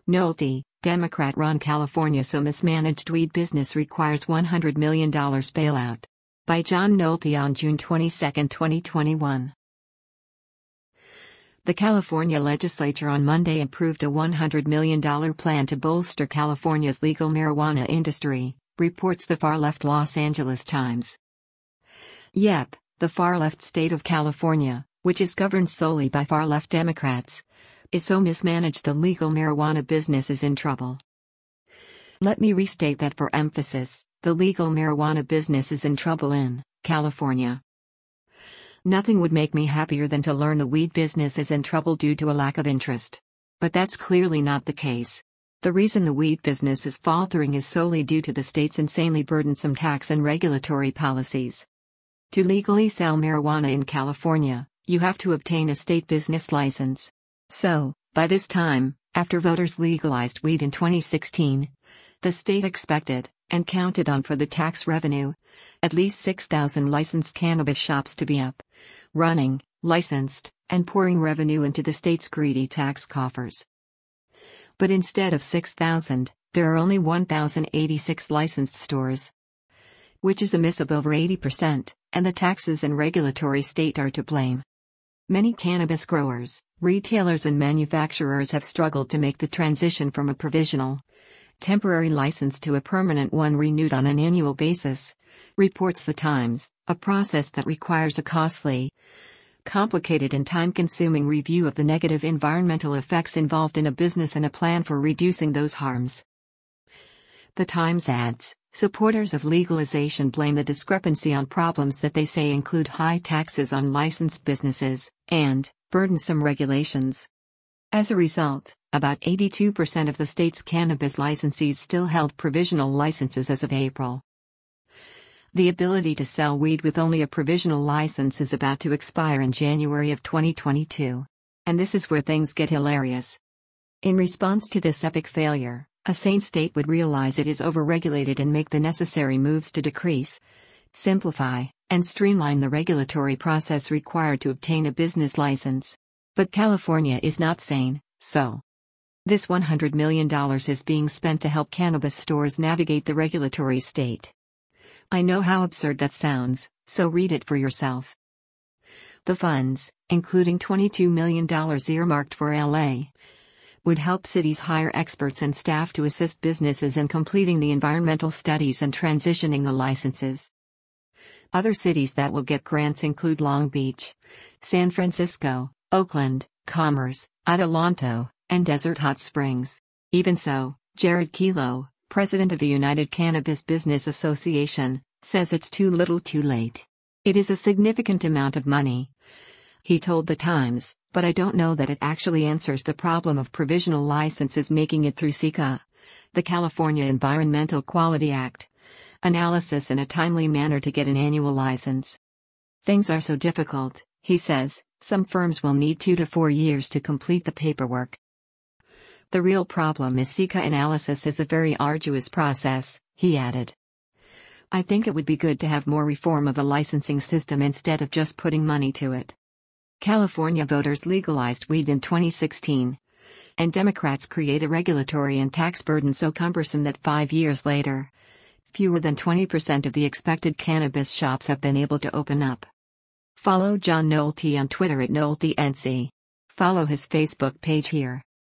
Nolte, Democrat-run California so mismanaged weed business requires $100 million bailout. By John Nolte on June 22, 2021. The California legislature on Monday approved a $100 million plan to bolster California's legal marijuana industry, reports the far-left Los Angeles Times. Yep, the far-left state of California, which is governed solely by far-left Democrats, is so mismanaged the legal marijuana business is in trouble. Let me restate that for emphasis, the legal marijuana business is in trouble in California. Nothing would make me happier than to learn the weed business is in trouble due to a lack of interest. But that's clearly not the case. The reason the weed business is faltering is solely due to the state's insanely burdensome tax and regulatory policies. To legally sell marijuana in California, you have to obtain a state business license. So, by this time, after voters legalized weed in 2016, the state expected, and counted on for the tax revenue, at least 6,000 licensed cannabis shops to be up, running, licensed, and pouring revenue into the state's greedy tax coffers. But instead of 6,000, there are only 1,086 licensed stores, which is a miss of over 80%, and the taxes and regulatory state are to blame. Many cannabis growers, retailers and manufacturers have struggled to make the transition from a provisional, temporary license to a permanent one renewed on an annual basis, reports the Times, a process that requires a costly, complicated and time-consuming review of the negative environmental effects involved in a business and a plan for reducing those harms. The Times adds, supporters of legalization blame the discrepancy on problems that they say include high taxes on licensed businesses, and burdensome regulations. As a result, about 82% of the state's cannabis licensees still held provisional licenses as of April. The ability to sell weed with only a provisional license is about to expire in January of 2022. And this is where things get hilarious. In response to this epic failure, a sane state would realize it is overregulated and make the necessary moves to decrease, simplify, and streamline the regulatory process required to obtain a business license. But California is not sane, so this $100 million is being spent to help cannabis stores navigate the regulatory state. I know how absurd that sounds, so read it for yourself. The funds, including $22 million earmarked for LA, would help cities hire experts and staff to assist businesses in completing the environmental studies and transitioning the licenses. Other cities that will get grants include Long Beach, San Francisco, Oakland, Commerce, Adelanto, and Desert Hot Springs. Even so, Jared Kelo, president of the United Cannabis Business Association, says it's too little too late. It is a significant amount of money, he told the Times, but I don't know that it actually answers the problem of provisional licenses making it through CEQA, the California Environmental Quality Act, analysis in a timely manner to get an annual license. Things are so difficult, he says, some firms will need 2 to 4 years to complete the paperwork. The real problem is CEQA analysis is a very arduous process, he added. I think it would be good to have more reform of the licensing system instead of just putting money to it. California voters legalized weed in 2016, and Democrats create a regulatory and tax burden so cumbersome that 5 years later, fewer than 20% of the expected cannabis shops have been able to open up. Follow John Nolte on Twitter at NolteNC. Follow his Facebook page here.